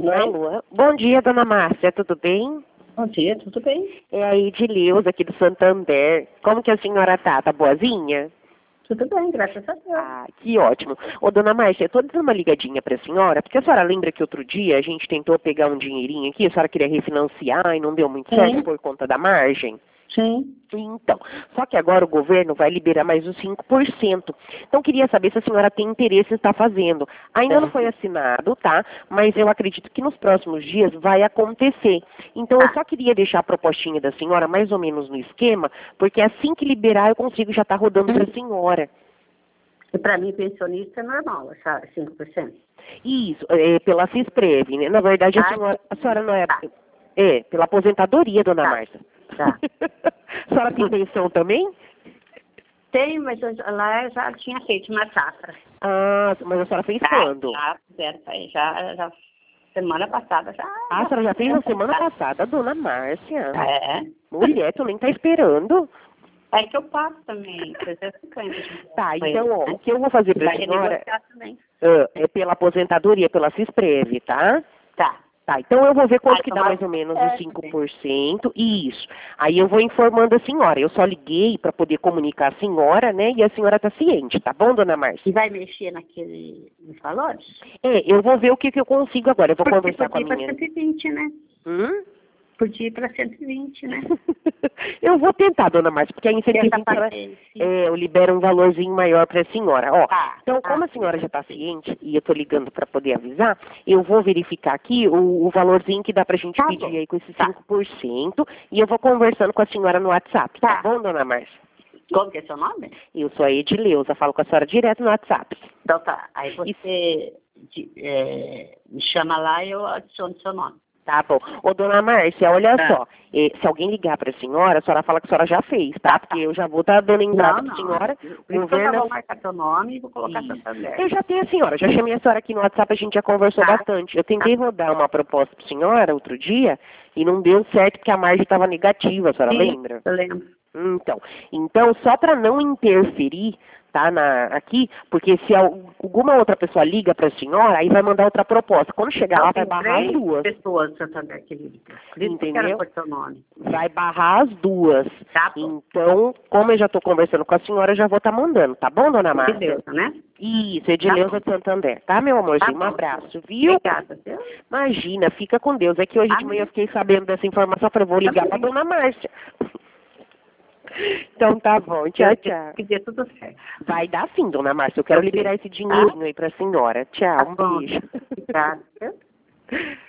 Oi? Alô? Bom dia, dona Márcia, tudo bem? Bom dia, tudo bem? É a Edileuza aqui do Santander. Como que a senhora tá? Tá boazinha? Tudo bem, graças a Deus. Ah, que ótimo. Ô, dona Márcia, eu tô dando uma ligadinha pra senhora, porque a senhora lembra que outro dia a gente tentou pegar um dinheirinho aqui, a senhora queria refinanciar e não deu muito certo Sim. por conta da margem? Sim. Então, só que agora o governo vai liberar mais os 5%. Então, queria saber se a senhora tem interesse em estar fazendo. Ainda não foi assinado, tá? Mas eu acredito que nos próximos dias vai acontecer. Então, eu só queria deixar a propostinha da senhora mais ou menos no esquema, porque assim que liberar eu consigo já estar rodando para a senhora. E para mim, pensionista é normal, essa 5%. Isso, pela Cisprev, né? Na verdade, a senhora não é... É, pela aposentadoria, dona Márcia. Tá. A senhora tem pensão também? Tem, mas lá eu já tinha feito uma safra. Ah, mas a senhora fez quando? Já, semana passada já. Ah, a senhora já fez na semana passada, dona Márcia. É. Mulher, tu nem tá esperando. É que eu passo também, 350. Tá, então, ó, o que eu vou fazer pra senhora também. é pela aposentadoria, pela Cisprev, tá? Tá. Tá, então eu vou ver quanto que então dá mais ou menos os 5%, isso. Aí eu vou informando a senhora. Eu só liguei para poder comunicar a senhora, né? E a senhora tá ciente, tá bom, dona Márcia? E vai mexer nos valores? É, eu vou ver o que eu consigo agora. Eu vou conversar com a Podia ir minha... para 120, né? Podia ir para 120, né? Eu vou tentar, dona Márcia, porque aí em 120 eu libero um valorzinho maior para a senhora. Ó, então, como a senhora já está ciente, e eu estou ligando para poder avisar, eu vou verificar aqui o valorzinho que dá para a gente pedir aí com esses 5%, e eu vou conversando com a senhora no WhatsApp, tá bom, dona Márcia? Como que é seu nome? Eu sou a Edileuza, falo com a senhora direto no WhatsApp. Então tá, aí você me chama lá e eu adiciono seu nome. Tá bom. Ô, dona Márcia, olha só. Se alguém ligar para a senhora fala que a senhora já fez, tá? Porque eu já vou estar dando entrada para a senhora. Eu vou marcar seu nome e vou colocar seu Santander. Eu já tenho a senhora, já chamei a senhora aqui no WhatsApp, a gente já conversou bastante. Eu tentei rodar uma proposta para a senhora outro dia e não deu certo porque a margem estava negativa, a senhora lembra? Eu lembro. Então, só para não interferir, tá, aqui, porque se alguma outra pessoa liga para a senhora, aí vai mandar outra proposta. Quando chegar lá, vai barrar as duas. Pessoas do Santander que ligam. Entendeu? Seu nome. Vai barrar as duas. Tá bom. Então, como eu já estou conversando com a senhora, eu já vou estar mandando, tá bom, dona Márcia? Edileuza, né? Isso, Edileuza de Santander, tá, meu amorzinho? Um abraço, viu? Obrigada, viu? Imagina, fica com Deus. É que hoje de manhã eu fiquei sabendo dessa informação, falei, vou ligar para dona Márcia. Então tá bom, tchau, tchau. Que dê tudo certo. Vai dar sim, dona Márcia. Eu quero liberar esse dinheirinho aí pra senhora. Tchau, um beijo. Obrigada.